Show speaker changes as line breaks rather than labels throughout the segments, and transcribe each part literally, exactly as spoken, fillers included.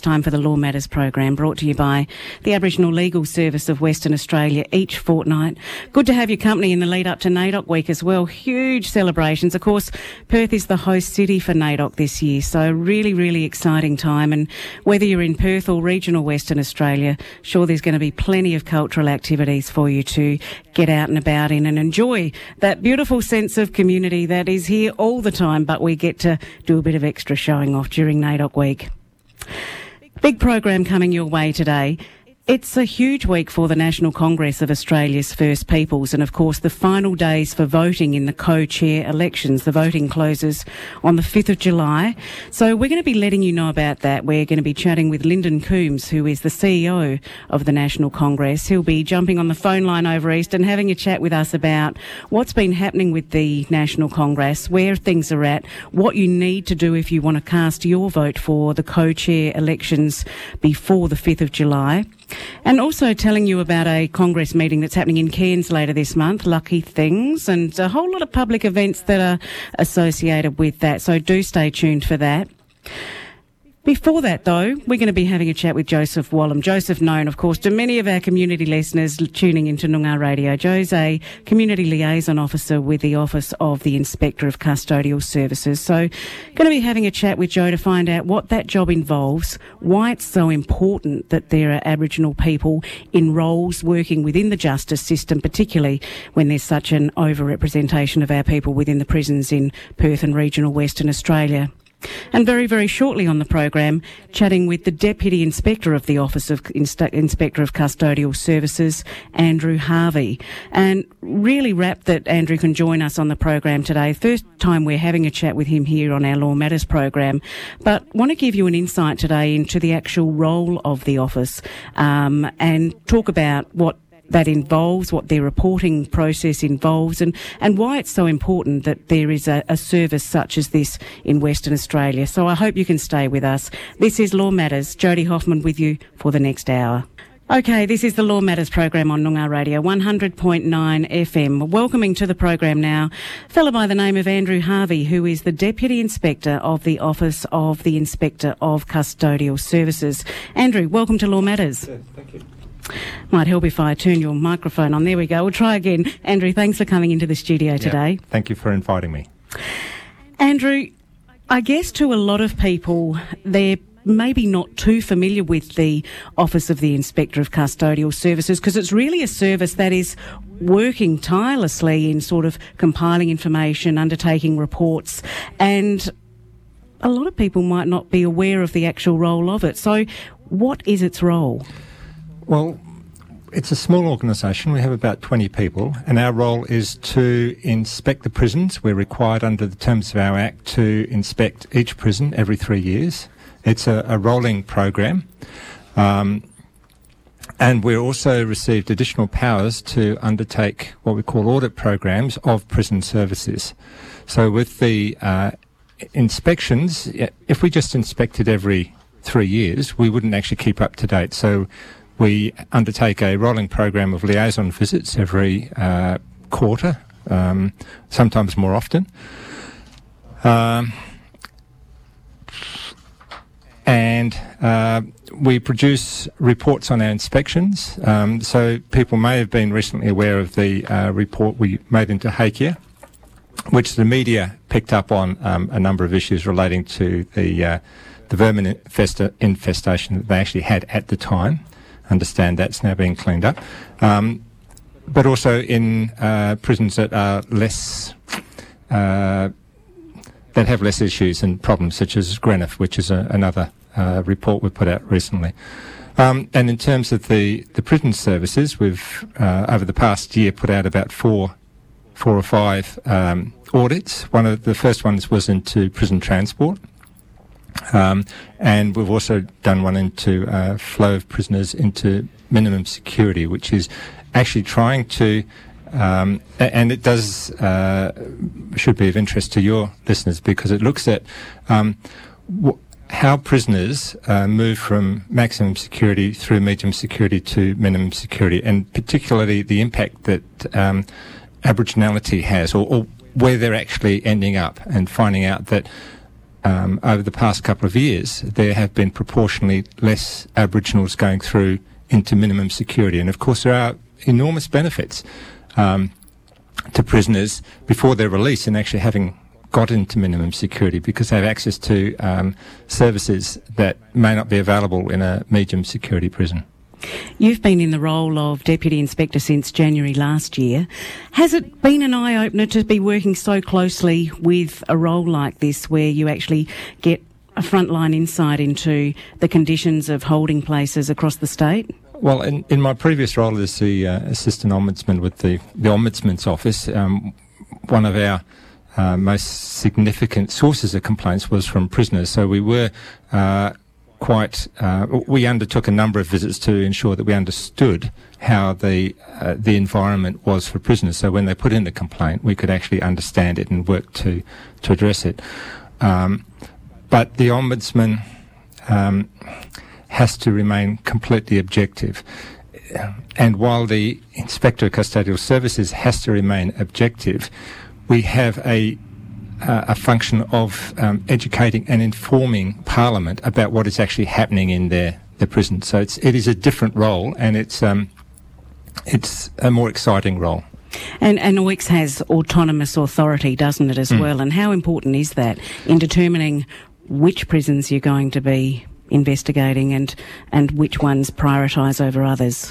time for the Law Matters program, brought to you by the Aboriginal Legal Service of Western Australia each fortnight. Good to have your company in the lead up to NAIDOC week as well. Huge celebrations. Of course, Perth is the host city for NAIDOC this year, so really, really exciting time. And whether you're in Perth or regional Western Australia, sure there's going to be plenty of cultural activities for you to get out and about in and enjoy that beautiful sense of community that is here all the time, but we get to do a bit of extra showing off during NAIDOC week. Big program coming your way today. It's a huge week for the National Congress of Australia's First Peoples, and of course the final days for voting in the co-chair elections. The voting closes on the fifth of July. So we're going to be letting you know about that. We're going to be chatting with Lyndon Coombs, who is the C E O of the National Congress. He'll be jumping on the phone line over east and having a chat with us about what's been happening with the National Congress, where things are at, what you need to do if you want to cast your vote for the co-chair elections before the fifth of July. And also telling you about a Congress meeting that's happening in Cairns later this month, Lucky Things, and a whole lot of public events that are associated with that. So do stay tuned for that. Before that, though, we're going to be having a chat with Joseph Wallam. Joseph, known, of course, to many of our community listeners tuning into Noongar Radio. Joe's a Community Liaison Officer with the Office of the Inspector of Custodial Services. So going to be having a chat with Joe to find out what that job involves, why it's so important that there are Aboriginal people in roles working within the justice system, particularly when there's such an over-representation of our people within the prisons in Perth and regional Western Australia. And very, very shortly on the program, chatting with the Deputy Inspector of the Office of Inst- Inspector of Custodial Services, Andrew Harvey. And really rapt that Andrew can join us on the program today. First time we're having a chat with him here on our Law Matters program. But want to give you an insight today into the actual role of the office um, and talk about what that involves, what their reporting process involves, and, and why it's so important that there is a, a service such as this in Western Australia. So I hope you can stay with us. This is Law Matters. Jody Hoffman with you for the next hour. Okay, this is the Law Matters program on Noongar Radio, one hundred point nine F M. Welcoming to the program now, a fellow by the name of Andrew Harvey, who is the Deputy Inspector of the Office of the Inspector of Custodial Services. Andrew, welcome to Law Matters.
Yeah, thank you.
Might help if I turn your microphone on. There we go. We'll try again. Andrew, thanks for coming into the studio today.
Yeah, thank you for inviting me.
Andrew, I guess to a lot of people, they're maybe not too familiar with the Office of the Inspector of Custodial Services because it's really a service that is working tirelessly in sort of compiling information, undertaking reports, and a lot of people might not be aware of the actual role of it. So what is its role?
Well, it's a small organisation. We have about twenty people, and our role is to inspect the prisons. We're required under the terms of our Act to inspect each prison every three years. It's a, a rolling program. Um, and we're also received additional powers to undertake what we call audit programs of prison services. So with the uh, inspections, if we just inspected every three years, we wouldn't actually keep up to date. So we undertake a rolling program of liaison visits every uh, quarter, um, sometimes more often. Um, and uh, we produce reports on our inspections. Um, so people may have been recently aware of the uh, report we made into Hakea, which the media picked up on um, a number of issues relating to the uh, the vermin infesta- infestation that they actually had at the time. Understand that's now being cleaned up. Um, but also in uh, prisons that are less, uh, that have less issues and problems, such as Greenough, which is a, another uh, report we put out recently. Um, and in terms of the, the prison services, we've, uh, over the past year, put out about four, four or five um, audits. One of the first ones was into prison transport. Um, and we've also done one into uh, flow of prisoners into minimum security, which is actually trying to, um, and it does, uh, should be of interest to your listeners because it looks at um, w- how prisoners uh, move from maximum security through medium security to minimum security, and particularly the impact that um, Aboriginality has, or, or where they're actually ending up, and finding out that um, over the past couple of years, there have been proportionally less Aboriginals going through into minimum security. And of course, there are enormous benefits um, to prisoners before their release in actually having got into minimum security, because they have access to um, services that may not be available in a medium security prison.
You've been in the role of Deputy Inspector since January last year. Has it been an eye-opener to be working so closely with a role like this, where you actually get a frontline insight into the conditions of holding places across the state?
Well, in, in my previous role as the uh, Assistant Ombudsman with the, the Ombudsman's Office, um, one of our uh, most significant sources of complaints was from prisoners. So we were uh, quite, uh, we undertook a number of visits to ensure that we understood how the uh, the environment was for prisoners. So when they put in the complaint, we could actually understand it and work to, to address it. Um, but the Ombudsman um, has to remain completely objective. And while the Inspector of Custodial Services has to remain objective, we have a uh, a function of um, educating and informing Parliament about what is actually happening in their, their prison. So it's, it is a different role, and it's um, it's a more exciting role.
And, and O I C S has autonomous authority, doesn't it, as mm. well? And how important is that in determining which prisons you're going to be investigating and and which ones prioritise over others?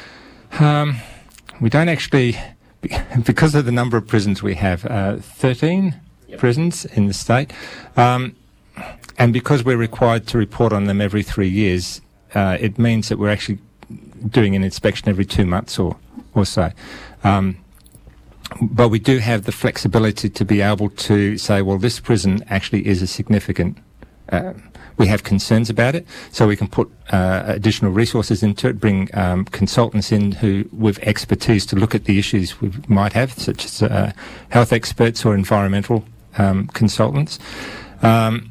Um, we don't actually, because of the number of prisons we have, uh, thirteen yep. prisons in the state, um, and because we're required to report on them every three years, uh, it means that we're actually doing an inspection every two months or, or so. Um, but we do have the flexibility to be able to say, well, this prison actually is a significant uh, we have concerns about it, so we can put uh, additional resources into it, bring um, consultants in who with expertise to look at the issues we might have, such as uh, health experts or environmental um, consultants. Um,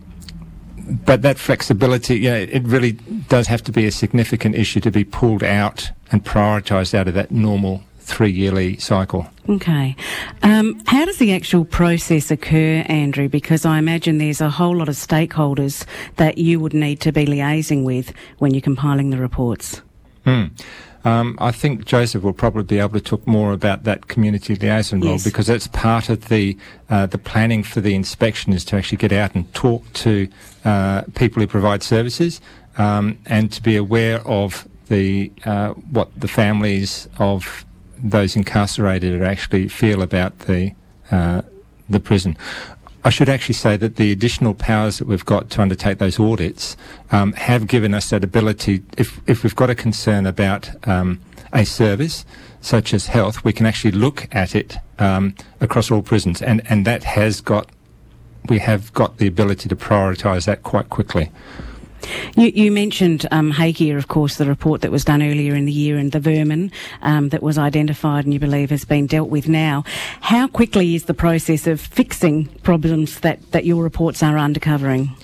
but that flexibility, yeah, it really does have to be a significant issue to be pulled out and prioritised out of that normal three-yearly cycle.
Okay. Um, how does the actual process occur, Andrew? Because I imagine there's a whole lot of stakeholders that you would need to be liaising with when you're compiling the reports.
Mm. Um, I think Joseph will probably be able to talk more about that community liaison role, yes, because that's part of the uh, the planning for the inspection, is to actually get out and talk to uh, people who provide services um, and to be aware of the uh, what the families of those incarcerated actually feel about the uh, the prison. I should actually say that the additional powers that we've got to undertake those audits um, have given us that ability. If if we've got a concern about um, a service such as health, we can actually look at it um, across all prisons, and and that has got we have got the ability to prioritise that quite quickly.
You, you mentioned um, Hakea, of course, the report that was done earlier in the year, and the vermin um, that was identified and you believe has been dealt with now. How quickly is the process of fixing problems that, that your reports are uncovering?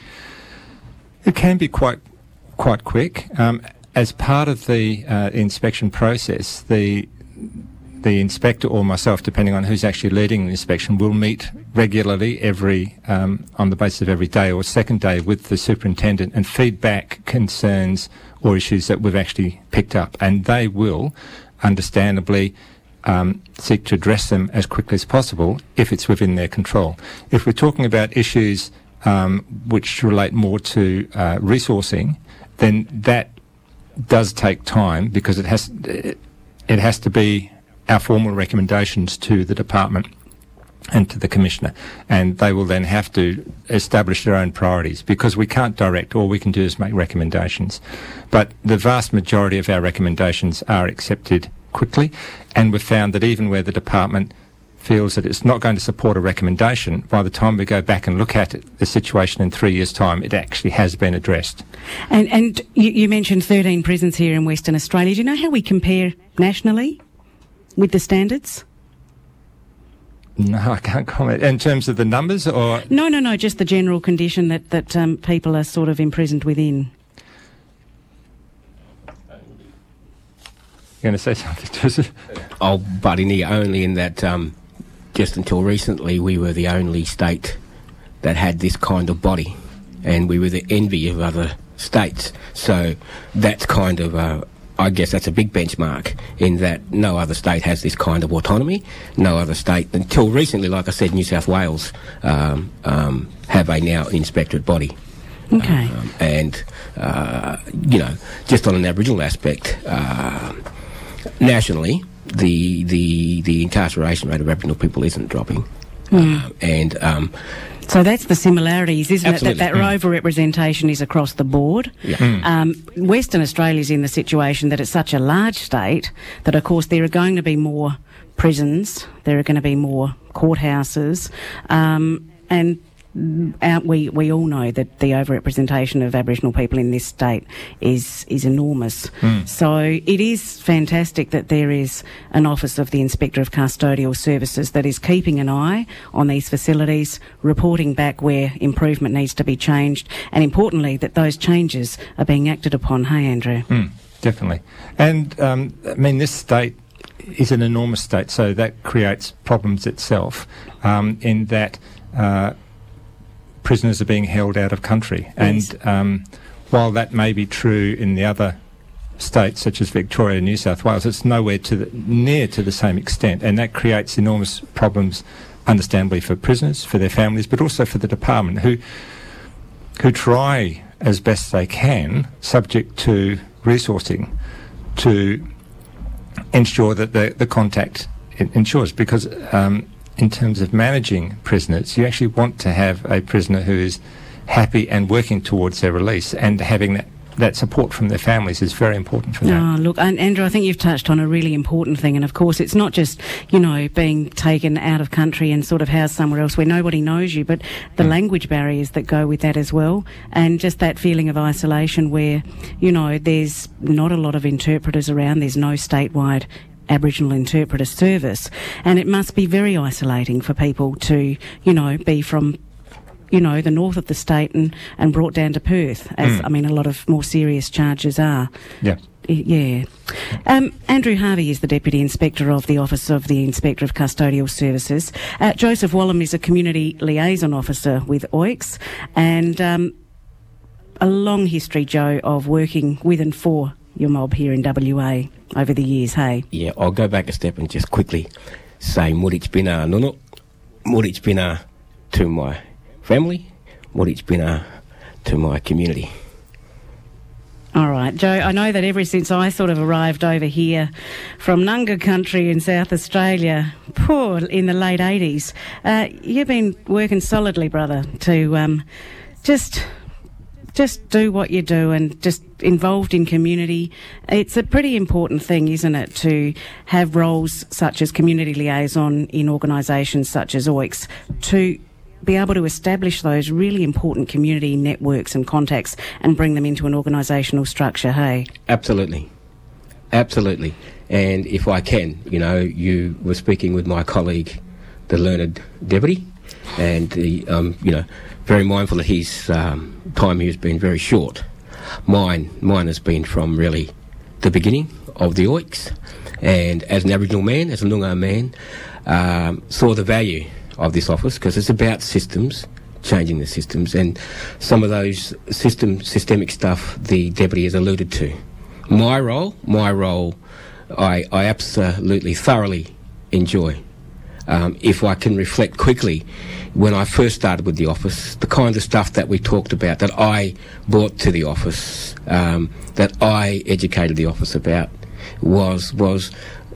It can be quite quite quick. Um, as part of the uh, inspection process, the the inspector or myself, depending on who's actually leading the inspection, will meet regularly every um, on the basis of every day or second day with the superintendent and feed back concerns or issues that we've actually picked up, and they will understandably um, seek to address them as quickly as possible if it's within their control. If we're talking about issues um, which relate more to uh, resourcing, then that does take time, because it has it, it has to be our formal recommendations to the department and to the commissioner, and they will then have to establish their own priorities, because we can't direct. All we can do is make recommendations. But the vast majority of our recommendations are accepted quickly, and we've found that even where the department feels that it's not going to support a recommendation, by the time we go back and look at it, the situation in three years' time, it actually has been addressed.
And, and you, you mentioned thirteen prisons here in Western Australia. Do you know how we compare nationally with the standards?
No, I can't comment. In terms of the numbers, or...?
No, no, no, just the general condition that, that um, people are sort of imprisoned within.
You're going to say something, Joseph?
I'll butt in here only in that um, just until recently we were the only state that had this kind of body, and we were the envy of other states. So that's kind of, uh, I guess that's a big benchmark in that no other state has this kind of autonomy. No other state, until recently, like I said, New South Wales um, um, have a now inspectorate body.
Okay.
Um, and, uh, you know, just on an Aboriginal aspect, uh, nationally, the, the, the incarceration rate of Aboriginal people isn't dropping.
Mm.
Um, and... Um,
So that's the similarities, isn't
Absolutely.
it? That, that mm. over-representation is across the board.
Yeah. Mm.
Um, Western Australia's in the situation that it's such a large state that, of course, there are going to be more prisons, there are going to be more courthouses, um, and uh, we we all know that the over-representation of Aboriginal people in this state is is enormous.
Mm.
So it is fantastic that there is an Office of the Inspector of Custodial Services that is keeping an eye on these facilities, reporting back where improvement needs to be changed, and importantly that those changes are being acted upon. Hey, Andrew?
Mm, definitely. And, um, I mean, this state is an enormous state, so that creates problems itself um, in that uh, prisoners are being held out of country.
Yes.
And um, while that may be true in the other states, such as Victoria and New South Wales, it's nowhere to the, near to the same extent, and that creates enormous problems, understandably, for prisoners, for their families, but also for the department, who who try as best they can, subject to resourcing, to ensure that the, the contact ensures, because um, in terms of managing prisoners, you actually want to have a prisoner who is happy and working towards their release, and having that, that support from their families is very important for that.
Oh, look, and Andrew, I think you've touched on a really important thing, and of course it's not just, you know, being taken out of country and sort of housed somewhere else where nobody knows you, but the mm. language barriers that go with that as well, and just that feeling of isolation where, you know, there's not a lot of interpreters around, there's no statewide Aboriginal interpreter service, and it must be very isolating for people to, you know, be from, you know, the north of the state and, and brought down to Perth, as, mm. I mean, a lot of more serious charges are.
Yeah.
Yeah. Um, Andrew Harvey is the Deputy Inspector of the Office of the Inspector of Custodial Services. Uh, Joseph Wallam is a Community Liaison Officer with O I C S, and um, a long history, Joe, of working with and for your mob here in W A over the years, hey?
Yeah, I'll go back a step and just quickly say Murich Bina Nono, Murich Bina to my family, Murich Bina to my community.
All right, Joe, I know that ever since I sort of arrived over here from Nunga country in South Australia, poor, in the late eighties, uh, you've been working solidly, brother, to um, just... just do what you do and just involved in community. It's a pretty important thing, isn't it, to have roles such as community liaison in organisations such as O I C S, to be able to establish those really important community networks and contacts and bring them into an organisational structure, hey?
Absolutely. Absolutely. And if I can, you know, you were speaking with my colleague, the learned deputy, and, the, um, you know, very mindful that his um, time here has been very short. Mine mine has been from really the beginning of the O I C S, and as an Aboriginal man, as a Noongar man, um, saw the value of this office, because it's about systems, changing the systems, and some of those system systemic stuff the deputy has alluded to. My role, my role, I, I absolutely thoroughly enjoy. Um, if I can reflect quickly, when I first started with the office, the kind of stuff that we talked about, that I brought to the office, um, that I educated the office about, was was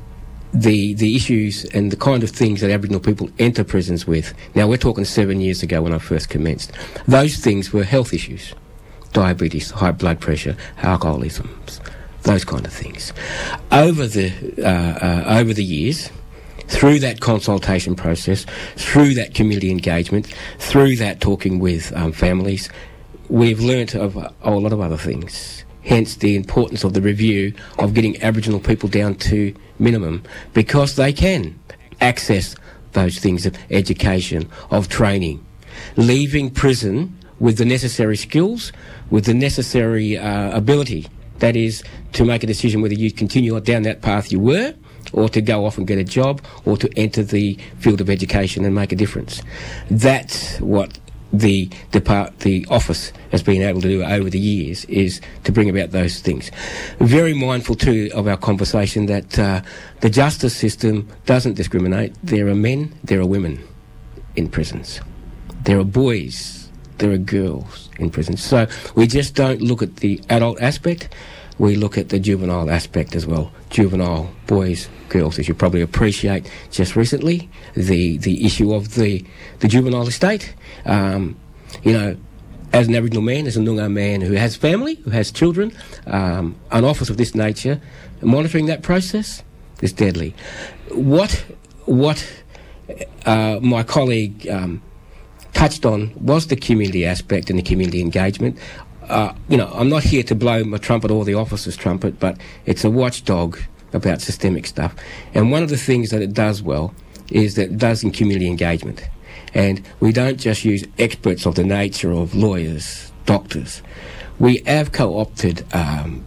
the the issues and the kind of things that Aboriginal people enter prisons with. Now, we're talking seven years ago when I first commenced. Those things were health issues, diabetes, high blood pressure, alcoholism, those kind of things. Over the uh, uh, over the years, through that consultation process, through that community engagement, through that talking with um, families, we've learnt of a, a lot of other things. Hence the importance of the review of getting Aboriginal people down to minimum, because they can access those things of education, of training, leaving prison with the necessary skills, with the necessary uh, ability, that is, to make a decision whether you continue down that path you were, or to go off and get a job, or to enter the field of education and make a difference. That's what the depart the office has been able to do over the years is to bring about those things. Very mindful too of our conversation that uh, the justice system doesn't discriminate. There are men, there are women in prisons. There are boys, there are girls in prisons. So we just don't look at the adult aspect, we look at the juvenile aspect as well. Juvenile boys, girls, as you probably appreciate just recently, the, the issue of the, the juvenile estate. Um, you know, as an Aboriginal man, as a Noongar man who has family, who has children, um, an office of this nature, monitoring that process is deadly. What, what uh, my colleague um, touched on was the community aspect and the community engagement. Uh, you know, I'm not here to blow my trumpet or the officer's trumpet, but it's a watchdog about systemic stuff. And one of the things that it does well is that it does in community engagement. And we don't just use experts of the nature of lawyers, doctors. We have co-opted um,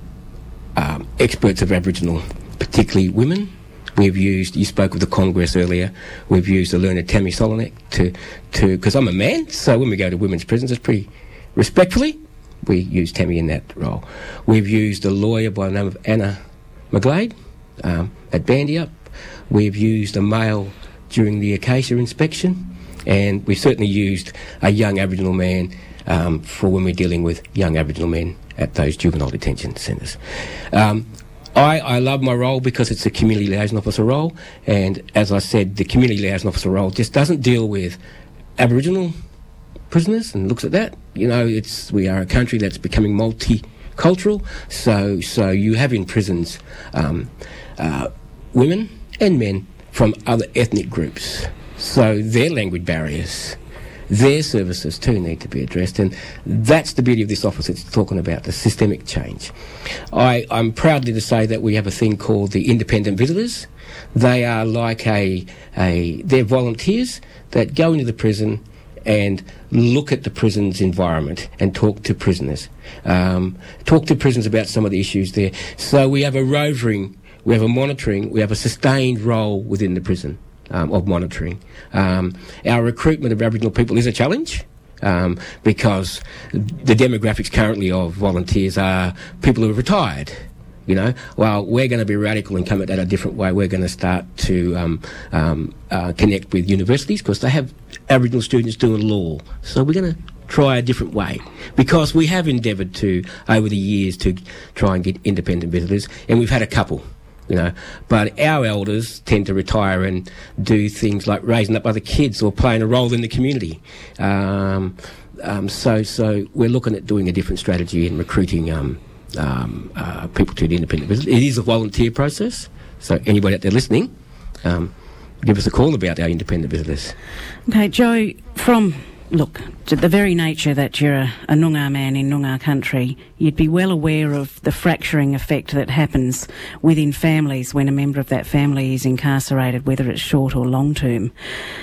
um, experts of Aboriginal, particularly women. We've used, you spoke of the Congress earlier, we've used the learned Tammy Solonek to, to, because I'm a man, so when we go to women's prisons, it's pretty respectfully, we use Tammy in that role. We've used a lawyer by the name of Anna McGlade um, at Bandyup. We've used a male during the Acacia inspection, and we've certainly used a young Aboriginal man um, for when we're dealing with young Aboriginal men at those juvenile detention centres. Um, I, I love my role because it's a community liaison officer role, and as I said, the community liaison officer role just doesn't deal with Aboriginal prisoners and looks at that. You know, it's we are a country that's becoming multicultural, so so you have in prisons um, uh, women and men from other ethnic groups. So their language barriers, their services too need to be addressed, and that's the beauty of this office. It's talking about the systemic change. I, I'm proudly to say that we have a thing called the independent visitors. They are like a, a they're volunteers that go into the prison and look at the prison's environment and talk to prisoners, um, talk to prisoners about some of the issues there. So we have a roving, we have a monitoring, we have a sustained role within the prison. Um, of monitoring. Um, our recruitment of Aboriginal people is a challenge um, because the demographics currently of volunteers are people who are retired. You know, well, we're going to be radical and come at that a different way. We're going to start to um, um, uh, connect with universities because they have Aboriginal students doing law. So we're going to try a different way because we have endeavoured to, over the years, to try and get independent visitors, and we've had a couple. You know, but our elders tend to retire and do things like raising up other kids or playing a role in the community. Um, um, so, so we're looking at doing a different strategy in recruiting um, um, uh, people to the independent visit. It is a volunteer process, so anybody out there listening, um, give us a call about our independent visitors.
Okay, Joe, from look, to the very nature that you're a, a Noongar man in Noongar country, you'd be well aware of the fracturing effect that happens within families when a member of that family is incarcerated, whether it's short or long term.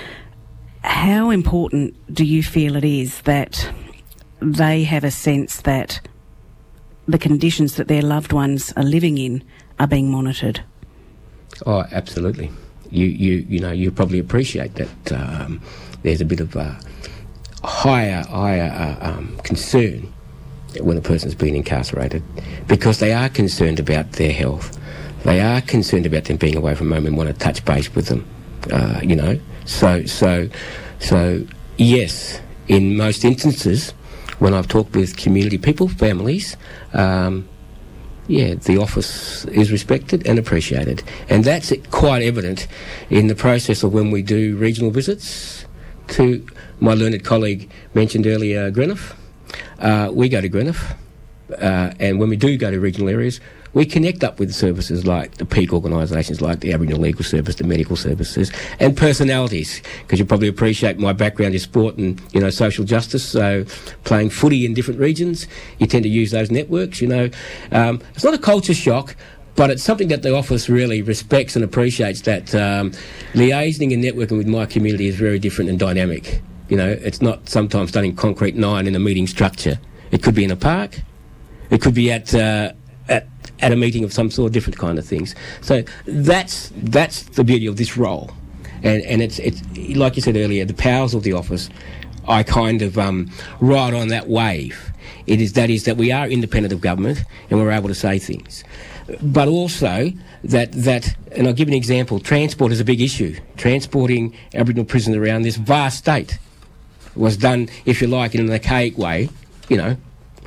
How important do you feel it is that they have a sense that the conditions that their loved ones are living in are being monitored?
Oh, absolutely. You, you, you know, you probably appreciate that um, there's a bit of uh, higher, higher uh, um, concern when a person's been incarcerated because they are concerned about their health. They are concerned about them being away from home and want to touch base with them, uh, you know. So, so, so, yes, in most instances, when I've talked with community people, families, um, yeah, the office is respected and appreciated. And that's quite evident in the process of when we do regional visits to my learned colleague mentioned earlier, Greenough. Uh, we go to Greenough, uh, and when we do go to regional areas, we connect up with services like the peak organisations like the Aboriginal Legal Service, the medical services, and personalities, because you probably appreciate my background is sport and, you know, social justice, so playing footy in different regions, you tend to use those networks, you know. Um, it's not a culture shock, but it's something that the office really respects and appreciates, that um, liaising and networking with my community is very different and dynamic. You know, it's not sometimes done in concrete nine in a meeting structure. It could be in a park. It could be at uh, at at a meeting of some sort, different kind of things. So that's that's the beauty of this role, and and it's it's like you said earlier, the powers of the office. I kind of um, ride on that wave. It is that is that we are independent of government and we're able to say things. But also that, that, and I'll give you an example, transport is a big issue. Transporting Aboriginal prisoners around this vast state was done, if you like, in an archaic way, you know,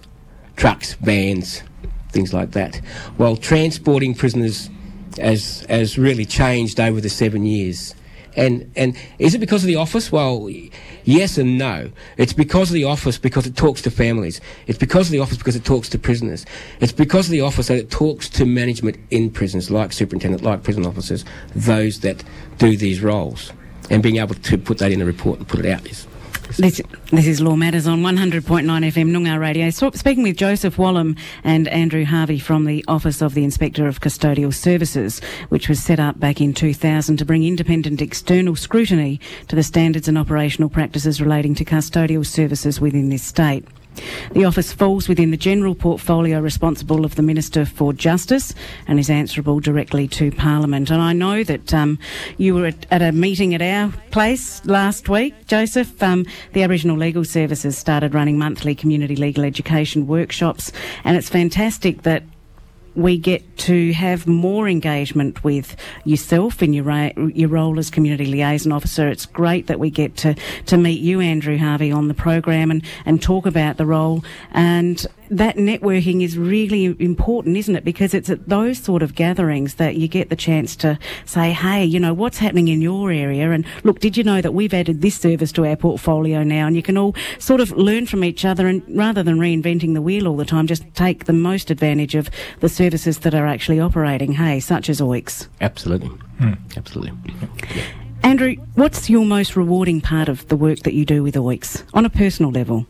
trucks, vans, things like that. Well, transporting prisoners has, has really changed over the seven years. And and is it because of the office? Well, yes and no. It's because of the office because it talks to families. It's because of the office because it talks to prisoners. It's because of the office that it talks to management in prisons, like superintendent, like prison officers, those that do these roles. And being able to put that in a report and put it out is...
This, this is Law Matters on one hundred point nine F M Noongar Radio. So, speaking with Joseph Wallum and Andrew Harvey from the Office of the Inspector of Custodial Services, which was set up back in two thousand to bring independent external scrutiny to the standards and operational practices relating to custodial services within this state. The office falls within the general portfolio responsible of the Minister for Justice and is answerable directly to Parliament. And I know that um, you were at, at a meeting at our place last week, Joseph. Um, the Aboriginal Legal Services started running monthly community legal education workshops, and it's fantastic that we get to have more engagement with yourself in your ra- your role as community liaison officer. It's great that we get to, to meet you, Andrew Harvey, on the program and, and talk about the role. And that networking is really important, isn't it? Because it's at those sort of gatherings that you get the chance to say, hey, you know, what's happening in your area? And look, did you know that we've added this service to our portfolio now? And you can all sort of learn from each other, and rather than reinventing the wheel all the time, just take the most advantage of the services that are actually operating, hey, such as O I C S.
Absolutely. Mm. Absolutely. Yeah.
Andrew, what's your most rewarding part of the work that you do with O I C S on a personal level?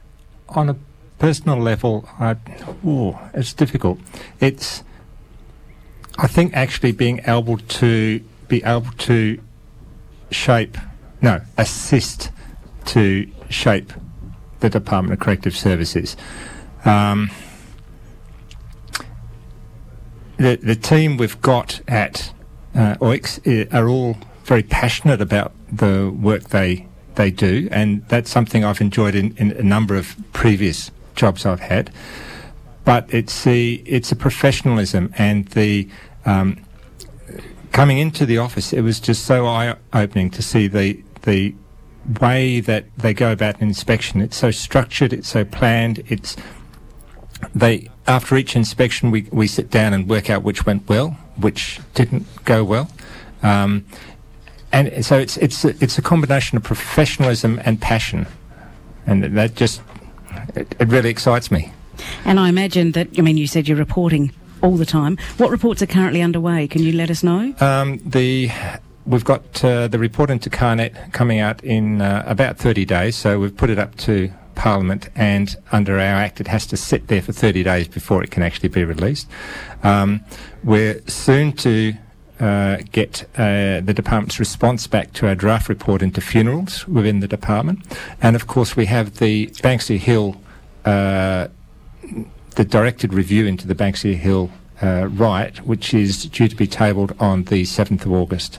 On a personal level, I, ooh, it's difficult. It's, I think, actually being able to be able to shape, no, assist to shape the Department of Corrective Services. Um, the the team we've got at uh, O I C S are all very passionate about the work they they do, and that's something I've enjoyed in, in a number of previous jobs I've had. But it's the it's a professionalism and the um, coming into the office. It was just so eye-opening to see the the way that they go about an inspection. It's so structured. It's so planned. It's they after each inspection we we sit down and work out which went well, which didn't go well. Um, And so it's it's a, it's a combination of professionalism and passion, and that just it, it really excites me.
And I imagine that, I mean, you said you're reporting all the time. What reports are currently underway? Can you let us know?
Um, the we've got uh, the report into Carnet coming out in uh, about thirty days. So we've put it up to Parliament, and under our Act, it has to sit there for thirty days before it can actually be released. Um, we're soon to Uh, get uh, the department's response back to our draft report into funerals within the department, and of course we have the Banksia Hill, uh, the directed review into the Banksia Hill uh, right, which is due to be tabled on the seventh of August.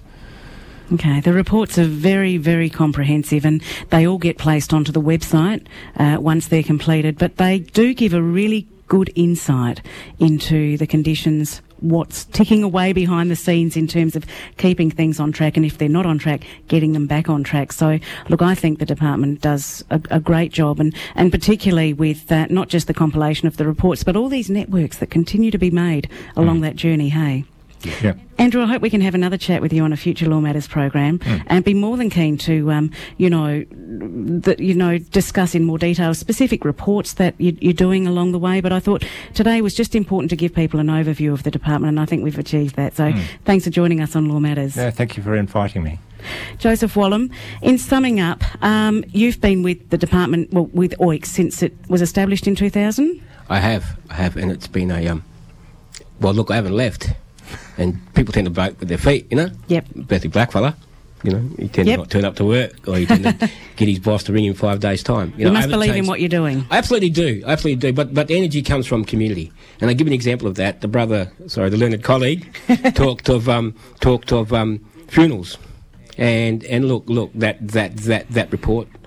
Okay, the reports are very, very comprehensive, and they all get placed onto the website uh, once they're completed, but they do give a really good insight into the conditions, what's ticking away behind the scenes in terms of keeping things on track, and if they're not on track, getting them back on track. So, look, I think the department does a, a great job, and, and particularly with uh, not just the compilation of the reports, but all these networks that continue to be made along mm. that journey, hey?
Yeah.
Andrew, I hope we can have another chat with you on a future Law Matters program, mm. and be more than keen to, um, you know, the, you know, discuss in more detail specific reports that you, you're doing along the way. But I thought today was just important to give people an overview of the department, and I think we've achieved that. So mm. thanks for joining us on Law Matters.
Yeah, thank you for inviting me.
Joseph Wallum, in summing up, um, you've been with the department, well, with O I C S since it was established in two thousand?
I have, I have, and it's been a, um, well, look, I haven't left. And people tend to vote with their feet, you know?
Yep.
Bertie Blackfella, you know, he tends
yep.
to not turn up to work, or he tends to get his boss to ring in five days' time.
You,
know,
you must believe changed. in what you're doing.
I absolutely do, I absolutely do. But but the energy comes from community, and I give an example of that. The brother, sorry, the learned colleague, talked of um, talked of um, funerals, and and look look that that that that report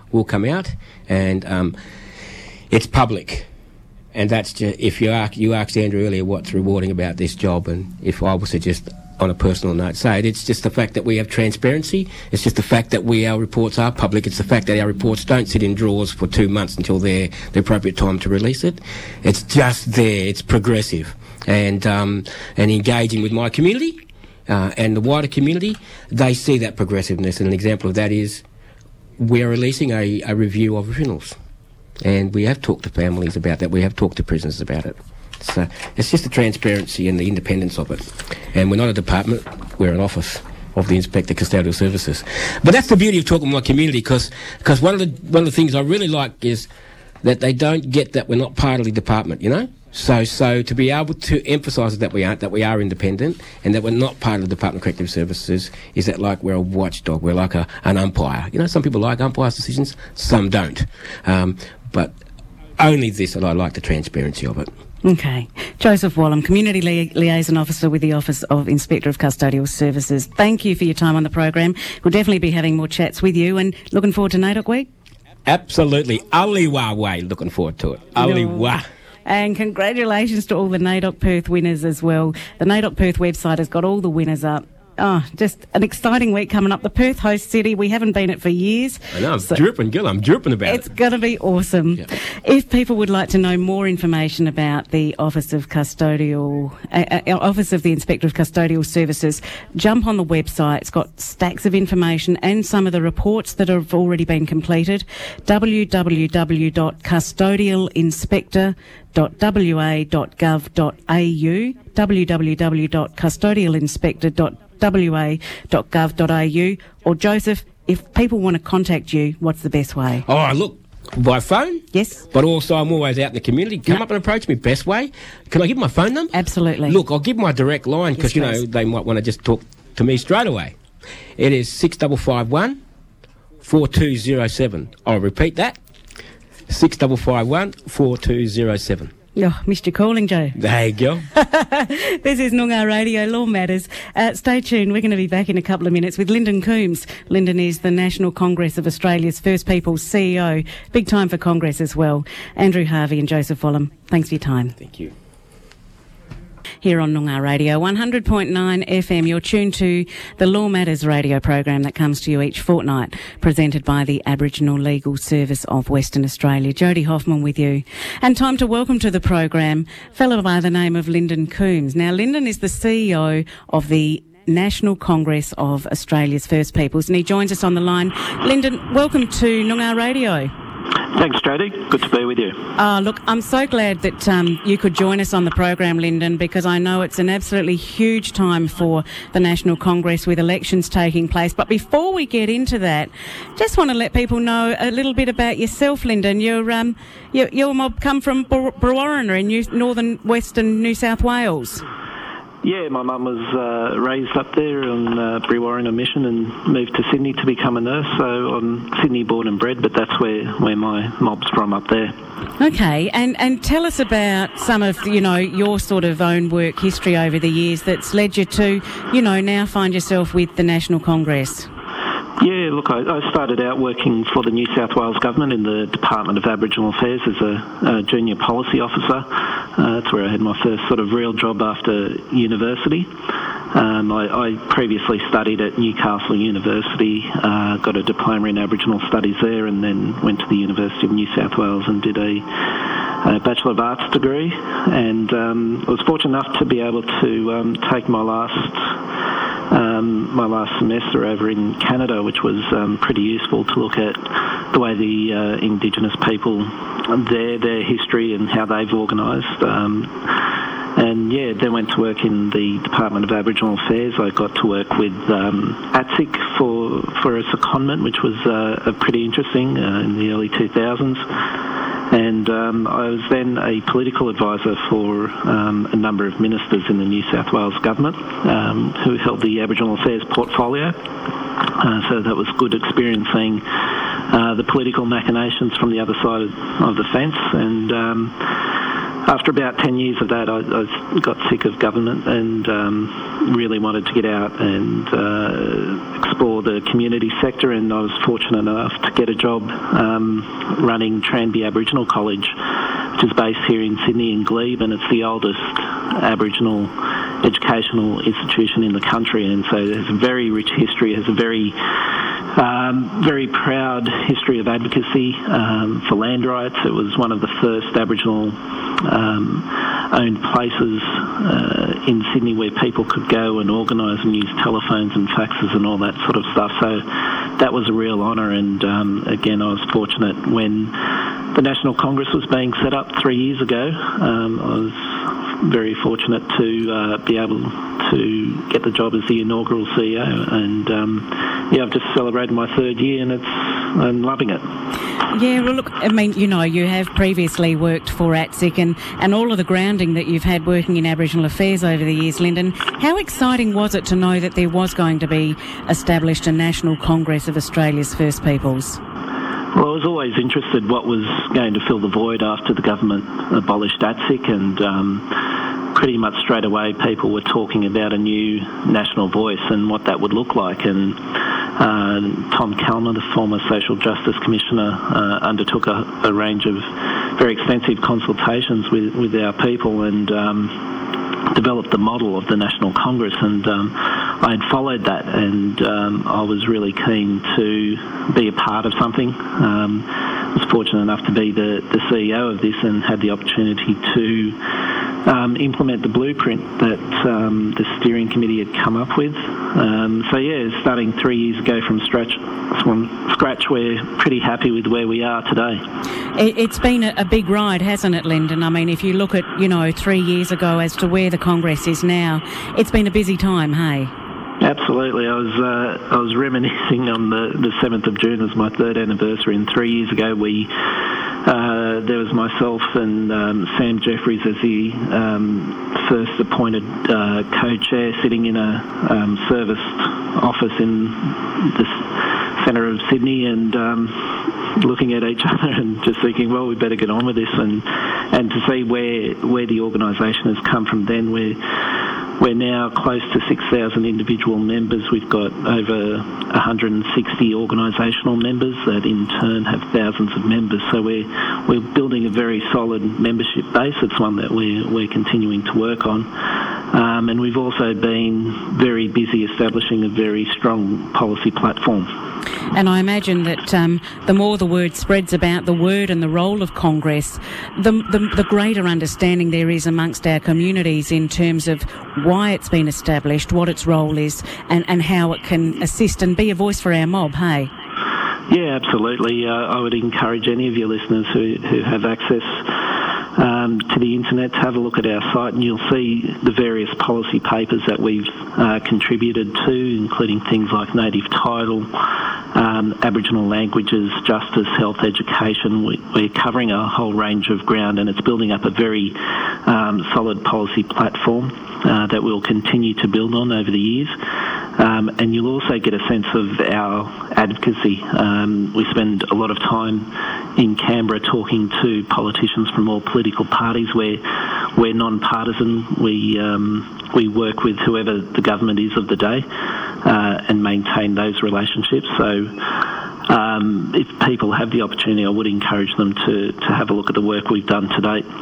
will come out, and um, it's public. And that's just, if you asked, you asked Andrew earlier what's rewarding about this job, and if I was to just, on a personal note, say it, it's just the fact that we have transparency. It's just the fact that we, our reports are public. It's the fact that our reports don't sit in drawers for two months until they're the appropriate time to release it. It's just there. It's progressive, and um, and engaging with my community uh, and the wider community. They see that progressiveness, and an example of that is we're releasing a, a review of criminals. And we have talked to families about that. We have talked to prisoners about it. So it's just the transparency and the independence of it. And we're not a department, we're an office of the Inspector Custodial Services. But that's the beauty of talking to my community, because because one of the one of the things I really like is that they don't get that we're not part of the department, you know? So so to be able to emphasise that we aren't, that we are independent and that we're not part of the Department of Corrective Services, is that like we're a watchdog, we're like a, an umpire. You know, some people like umpires' decisions, some don't. Um, but only this, and I like the transparency of it.
Okay. Joseph Wallam, Community Li- Liaison Officer with the Office of Inspector of Custodial Services. Thank you for your time on the program. We'll definitely be having more chats with you, and looking forward to NAIDOC Week.
Absolutely. Aliwa way, looking forward to it. Aliwa.
And congratulations to all the NAIDOC Perth winners as well. The NAIDOC Perth website has got all the winners up. Oh, just an exciting week coming up. The Perth host city, we haven't been it for years.
I know, I'm
so
dripping, Gil. I'm dripping about
it's
it.
It's going to be awesome. Yeah. If people would like to know more information about the Office of Custodial, uh, uh, Office of the Inspector of Custodial Services, jump on the website. It's got stacks of information and some of the reports that have already been completed. w w w dot custodial inspector dot w a dot gov dot a u w w w dot custodial inspector dot w a dot gov dot a u. Or Joseph, if people want to contact you, what's the best way?
Oh, look, by phone?
Yes.
But also I'm always out in the community. Come yep. up and approach me, best way. Can I give my phone number?
Absolutely.
Look, I'll give my direct line because, yes, you know, they might want to just talk to me straight away. It is six five five one, four two zero seven. I'll repeat that. six five five one, four two zero seven.
Oh, missed your calling, Joe.
There you go.
This is Noongar Radio, Law Matters. Uh, stay tuned. We're going to be back in a couple of minutes with Lyndon Coombs. Lyndon is the National Congress of Australia's First Peoples C E O. Big time for Congress as well. Andrew Harvey and Joseph Wallam, thanks for your time.
Thank you.
Here on Noongar Radio, one hundred point nine F M, you're tuned to the Law Matters radio program that comes to you each fortnight, presented by the Aboriginal Legal Service of Western Australia. Jodie Hoffman with you. And time to welcome to the program a fellow by the name of Lyndon Coombs. Now, Lyndon is the C E O of the National Congress of Australia's First Peoples, and he joins us on the line. Lyndon, welcome to Noongar Radio.
Thanks, Jodie. Good to be with you.
Uh, look, I'm so glad that um, you could join us on the program, Lyndon, because I know it's an absolutely huge time for the National Congress with elections taking place. But before we get into that, just want to let people know a little bit about yourself, Lyndon. You're, um, you're, you're mob come from Brewarrina in New, northern western New South Wales.
Yeah, my mum was uh, raised up there on uh, Brewarrina Mission and moved to Sydney to become a nurse. So I'm Sydney born and bred, but that's where, where my mob's from up there.
Okay, and, and tell us about some of, you know, your sort of own work history over the years that's led you to, you know, now find yourself with the National Congress.
Yeah, look, I, I started out working for the New South Wales Government in the Department of Aboriginal Affairs as a, a junior policy officer. Uh, that's where I had my first sort of real job after university. Um, I, I previously studied at Newcastle University, uh, got a diploma in Aboriginal Studies there, and then went to the University of New South Wales and did a, a Bachelor of Arts degree. And um, I was fortunate enough to be able to um, take my last Um, my last semester over in Canada, which was um, pretty useful to look at the way the uh, Indigenous people, their their history and how they've organised. Um, and yeah, then went to work in the Department of Aboriginal Affairs. I got to work with um, A T S I C for for a secondment, which was uh, pretty interesting uh, in the early two thousands. And um, I was then a political advisor for um, a number of ministers in the New South Wales government um, who held the Aboriginal Affairs portfolio. Uh, so that was good experience seeing uh, the political machinations from the other side of, of the fence. And um, after about ten years of that, I, I got sick of government and um, really wanted to get out and uh, explore the community sector, and I was fortunate enough to get a job um, running Tranby Aboriginal College, which is based here in Sydney in Glebe, and it's the oldest Aboriginal educational institution in the country, and so it has a very rich history, has a very um, very proud history of advocacy um, for land rights. It was one of the first Aboriginal um, owned places uh, in Sydney where people could go and organise and use telephones and faxes and all that sort of stuff. So that was a real honour, and um, again, I was fortunate when the National Congress was being set up three years ago. Um, I was very fortunate to uh, be able to get the job as the inaugural C E O, and um, yeah, I've just celebrated my third year, and it's I'm loving it.
Yeah, well, look, I mean, you know, you have previously worked for A T S I C, and, and all of the grounding that you've had working in Aboriginal affairs over the years, Lyndon. How exciting was it to know that there was going to be established a National Congress of Australia's First Peoples?
Well, I was always interested what was going to fill the void after the government abolished A T S I C, and um, pretty much straight away people were talking about a new national voice and what that would look like. And uh, Tom Calma, the former Social Justice Commissioner, uh, undertook a, a range of very extensive consultations with, with our people, and um, developed the model of the National Congress, and um, I had followed that, and um, I was really keen to be a part of something. Um, I was fortunate enough to be the, the C E O of this and had the opportunity to um, implement the blueprint that um, the steering committee had come up with. Um, so yeah, starting three years ago from scratch, from scratch, we're pretty happy with where we are today.
It's been a big ride, hasn't it, Lyndon? I mean, if you look at, you know, three years ago as to where the Congress is now, it's been a busy time, hey?
Absolutely. I was uh, I was reminiscing on the, the seventh of June as my third anniversary, and three years ago we uh, there was myself and um, Sam Jeffries as the um, first appointed uh, co-chair, sitting in a um, serviced office in the centre of Sydney, and um, looking at each other and just thinking, well, we better get on with this, and and to see where where the organisation has come from then. We're We're now close to six thousand individual members. We've got over one hundred sixty organisational members that in turn have thousands of members. So we're, we're building a very solid membership base. It's one that we're, we're continuing to work on. Um, and we've also been very busy establishing a very strong policy platform.
And I imagine that um, the more the word spreads about the word and the role of Congress, the, the, the greater understanding there is amongst our communities in terms of why it's been established, what its role is, and, and how it can assist and be a voice for our mob, hey?
Yeah, absolutely. Uh, I would encourage any of your listeners who, who have access Um, to the internet to have a look at our site, and you'll see the various policy papers that we've uh, contributed to, including things like native title, um, Aboriginal languages, justice, health, education. We, we're covering a whole range of ground, and it's building up a very um, solid policy platform uh, that we'll continue to build on over the years. Um, and you'll also get a sense of our advocacy. Um, we spend a lot of time in Canberra talking to politicians from all political parties. We're, we're non-partisan. We, um, we work with whoever the government is of the day uh, and maintain those relationships. So um, if people have the opportunity, I would encourage them to, to have a look at the work we've done to date.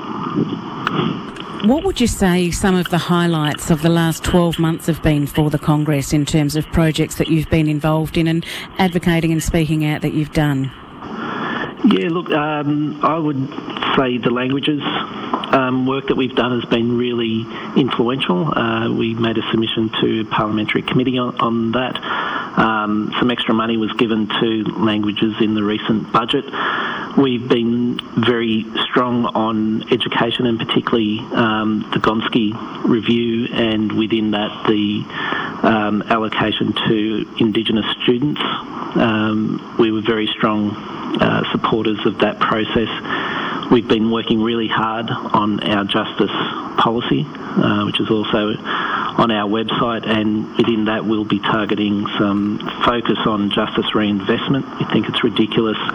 What would you say some of the highlights of the last twelve months have been for the Congress in terms of projects that you've been involved in and advocating and speaking out that you've done?
Yeah, look, um, I would say the languages um, work that we've done has been really influential. Uh, we made a submission to a parliamentary committee on, on that. Um, some extra money was given to languages in the recent budget. We've been very strong on education, and particularly um, the Gonski review, and within that the um, allocation to Indigenous students. Um, we were very strong uh, supporters of that process. We've been working really hard on our justice policy, uh, which is also on our website, and within that we'll be targeting some focus on justice reinvestment. We think it's ridiculous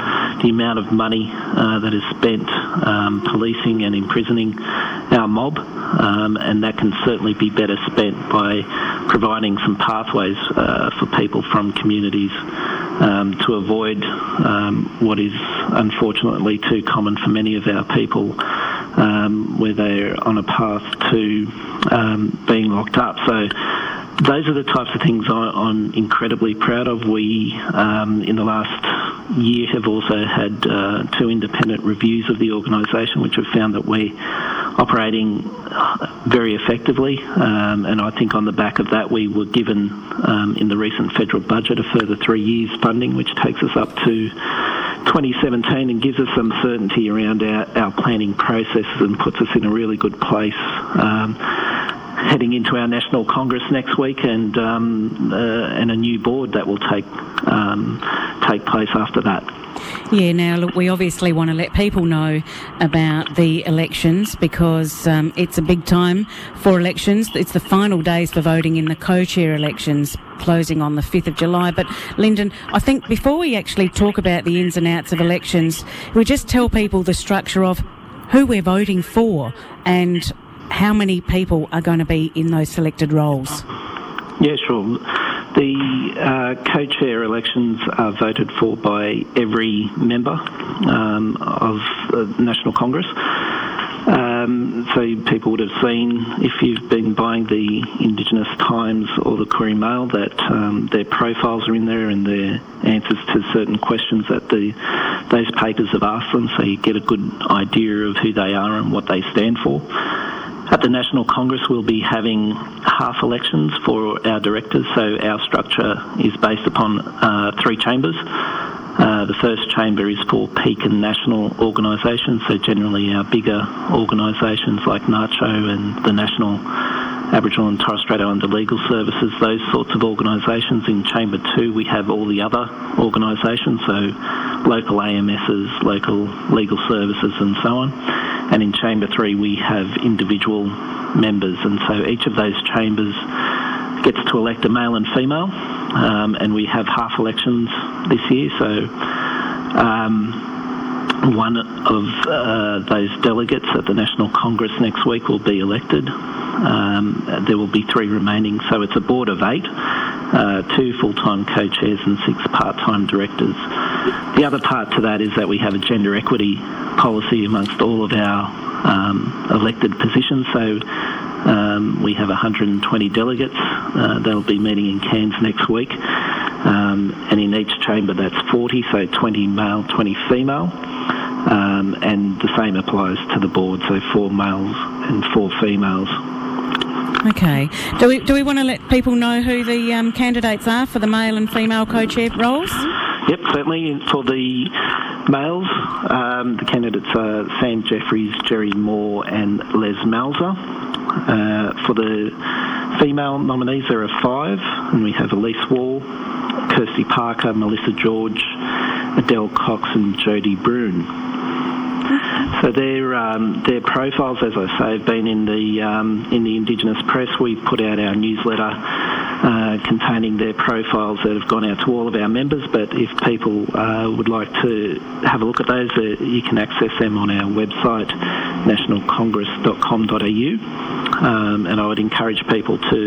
the amount of money uh, that is spent um, policing and imprisoning our mob, um, and that can certainly be better spent by providing some pathways uh, for people from communities um, to avoid um, what is unfortunately too common for many of our people, um, where they're on a path to um, being locked up. So those are the types of things I, I'm incredibly proud of. We, um, in the last year, have also had uh, two independent reviews of the organisation, which have found that we're operating very effectively. Um, and I think on the back of that, we were given, um, in the recent federal budget, a further three years funding, which takes us up to twenty seventeen and gives us some certainty around our, our planning processes and puts us in a really good place Um, heading into our National Congress next week, and um, uh, and a new board that will take um, take place after that.
Yeah, now look, we obviously want to let people know about the elections because um, it's a big time for elections. It's the final days for voting in the co-chair elections, closing on the fifth of July. But Lyndon, I think before we actually talk about the ins and outs of elections, we just tell people the structure of who we're voting for and how many people are going to be in those selected roles.
Yeah, sure. The uh, co-chair elections are voted for by every member um, of the National Congress. Um, so people would have seen, if you've been buying the Indigenous Times or the Koori Mail, that um, their profiles are in there and their answers to certain questions that the those papers have asked them, so you get a good idea of who they are and what they stand for. At the National Congress, we'll be having half elections for our directors, so our structure is based upon uh, three chambers. Uh, the first chamber is for peak and national organisations, so generally our bigger organisations like NACCHO and the National Aboriginal and Torres Strait Islander Legal Services, those sorts of organisations. In Chamber two, we have all the other organisations, so local A M Ss, local legal services and so on. And in Chamber three, we have individual members, and so each of those chambers gets to elect a male and female, um, and we have half elections this year, so um, one of uh, those delegates at the National Congress next week will be elected. Um, there will be three remaining, so it's a board of eight, uh, two full-time co-chairs and six part-time directors. The other part to that is that we have a gender equity policy amongst all of our um, elected positions, so um, we have one hundred twenty delegates. Uh, they'll be meeting in Cairns next week, um, and in each chamber that's forty, so twenty male, twenty female. Um, and the same applies to the board, so four males and four females.
Okay. Do we do we want to let people know who the um, candidates are for the male and female co-chair roles?
Yep, certainly. For the males, um, the candidates are Sam Jeffries, Jerry Moore and Les Malza. Uh, for the female nominees, there are five, and we have Elise Wall, Kirsty Parker, Melissa George, Adele Cox and Jodie Brune. So their um, their profiles, as I say, have been in the um, in the Indigenous press. We've put out our newsletter uh, containing their profiles that have gone out to all of our members. But if people uh, would like to have a look at those, uh, you can access them on our website, national congress dot com dot a u. Um, and I would encourage people to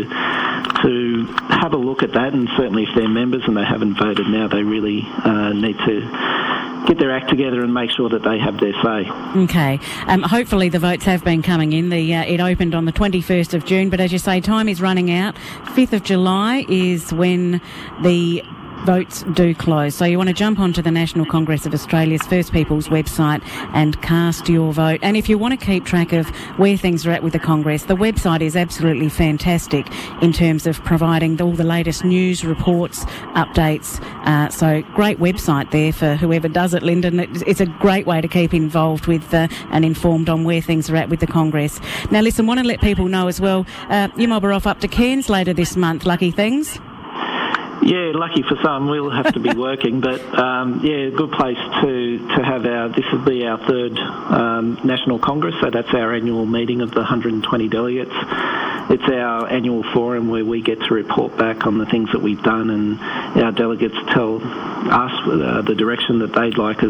to have a look at that. And certainly, if they're members and they haven't voted now, they really uh, need to get their act together and make sure that they have their say.
Okay. Um, hopefully the votes have been coming in. The uh, it opened on the twenty-first of June, but as you say, time is running out. fifth of July is when the votes do close. So you want to jump onto the National Congress of Australia's First Peoples website and cast your vote. And if you want to keep track of where things are at with the Congress, the website is absolutely fantastic in terms of providing all the latest news, reports, updates. Uh, so great website there for whoever does it, Lyndon. It's a great way to keep involved with uh, and informed on where things are at with the Congress. Now listen, want to let people know as well, uh, you mob are off up to Cairns later this month. Lucky things.
Yeah, lucky for some, we'll have to be working, but um, yeah, good place to, to have our, this will be our third um, National Congress, so that's our annual meeting of the one hundred twenty delegates. It's our annual forum where we get to report back on the things that we've done, and our delegates tell us uh, the direction that they'd like us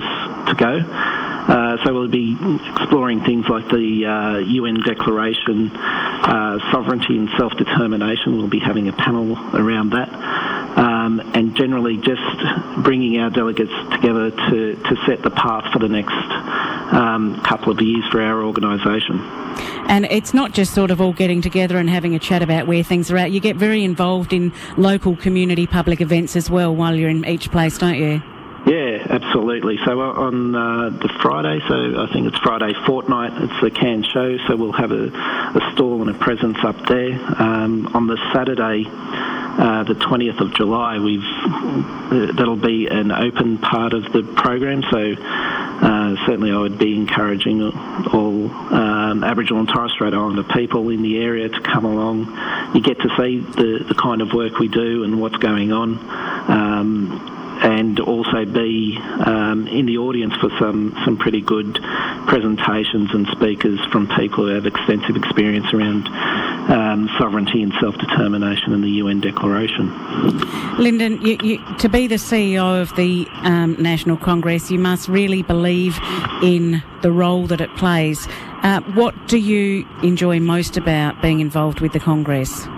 to go. Uh, so we'll be exploring things like the uh, U N Declaration, uh, sovereignty and self-determination. We'll be having a panel around that. Um, and generally just bringing our delegates together to, to set the path for the next um, couple of years for our organisation.
And it's not just sort of all getting together and having a chat about where things are at. You get very involved in local community public events as well while you're in each place, don't you?
Yeah, absolutely. So on uh, the Friday, so I think it's Friday fortnight, it's the Cairns show, so we'll have a, a stall and a presence up there. Um, on the Saturday, uh, the twentieth of July, we've uh, that'll be an open part of the program, so uh, certainly I would be encouraging all um, Aboriginal and Torres Strait Islander people in the area to come along. You get to see the, the kind of work we do and what's going on. Um, and also be um, in the audience for some, some pretty good presentations and speakers from people who have extensive experience around um, sovereignty and self-determination and the U N Declaration.
Lyndon, you, you, to be the C E O of the um, National Congress, you must really believe in the role that it plays. Uh, what do you enjoy most about being involved with the Congress?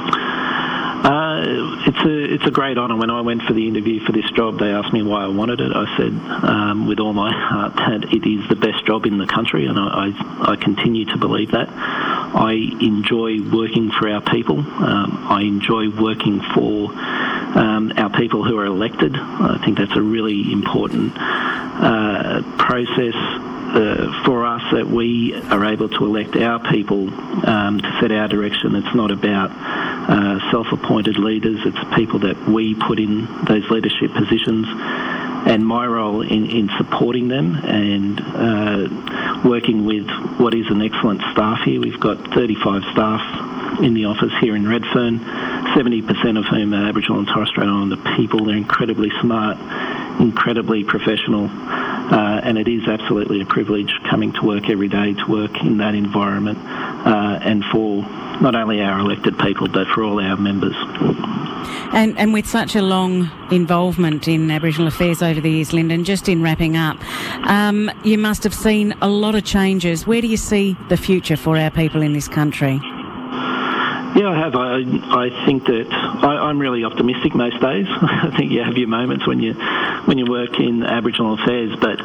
Uh, it's a it's a great honour. When I went for the interview for this job, they asked me why I wanted it. I said, um, with all my heart, that it is the best job in the country, and I, I, I continue to believe that. I enjoy working for our people. Um, I enjoy working for um, our people who are elected. I think that's a really important uh, process. Uh, for us, that we are able to elect our people um, to set our direction. It's not about uh, self-appointed leaders, it's people that we put in those leadership positions, and my role in, in supporting them and uh, working with what is an excellent staff here. We've got thirty-five staff in the office here in Redfern, seventy percent of whom are Aboriginal and Torres Strait Islander people. They're incredibly smart, incredibly professional, uh, and it is absolutely a privilege coming to work every day to work in that environment uh, and for not only our elected people but for all our members.
And, and with such a long involvement in Aboriginal affairs over the years, Lyndon, just in wrapping up, um, you must have seen a lot of changes. Where do you see the future for our people in this country?
Yeah, I have. I, I think that I, I'm really optimistic most days. I think you have your moments when you when you work in Aboriginal affairs, but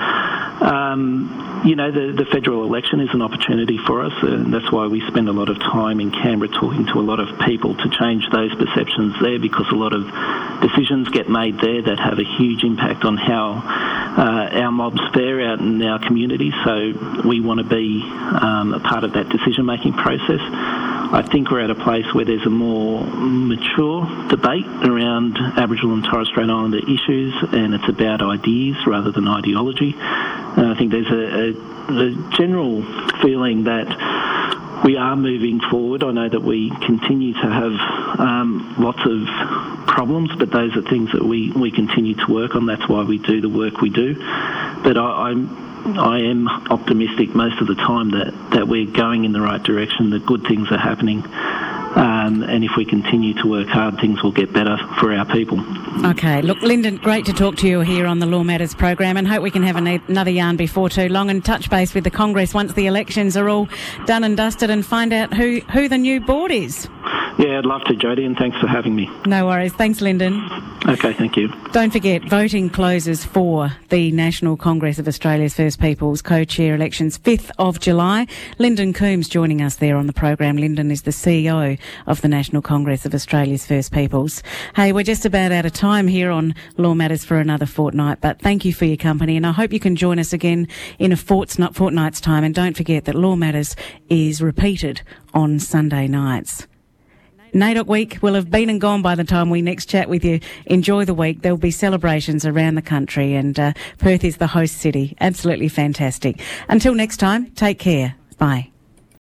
um, you know the, the federal election is an opportunity for us, and that's why we spend a lot of time in Canberra talking to a lot of people to change those perceptions there, because a lot of decisions get made there that have a huge impact on how uh, our mobs fare out in our communities. So we want to be um, a part of that decision-making process. I think we're at a place where there's a more mature debate around Aboriginal and Torres Strait Islander issues, and it's about ideas rather than ideology. And I think there's a, a, a general feeling that we are moving forward. I know that we continue to have um, lots of problems, but those are things that we, we continue to work on. That's why we do the work we do. But I, I'm I am optimistic most of the time that, that we're going in the right direction, that good things are happening, um, and if we continue to work hard, things will get better for our people.
Okay, look, Lyndon, great to talk to you here on the Law Matters program, and hope we can have an, another yarn before too long and touch base with the Congress once the elections are all done and dusted and find out who, who the new board is.
Yeah, I'd love to, Jodie, and thanks for having me.
No worries. Thanks, Lyndon.
Okay, thank you.
Don't forget, voting closes for the National Congress of Australia's First Peoples co-chair elections fifth of July. Lyndon Coombs joining us there on the program. Lyndon is the C E O of the National Congress of Australia's First Peoples. Hey, we're just about out of time here on Law Matters for another fortnight, but thank you for your company, and I hope you can join us again in a fortnight, fortnight's time. And don't forget that Law Matters is repeated on Sunday nights. NAIDOC Week will have been and gone by the time we next chat with you. Enjoy the week. There will be celebrations around the country, and uh, Perth is the host city. Absolutely fantastic. Until next time, take care. Bye.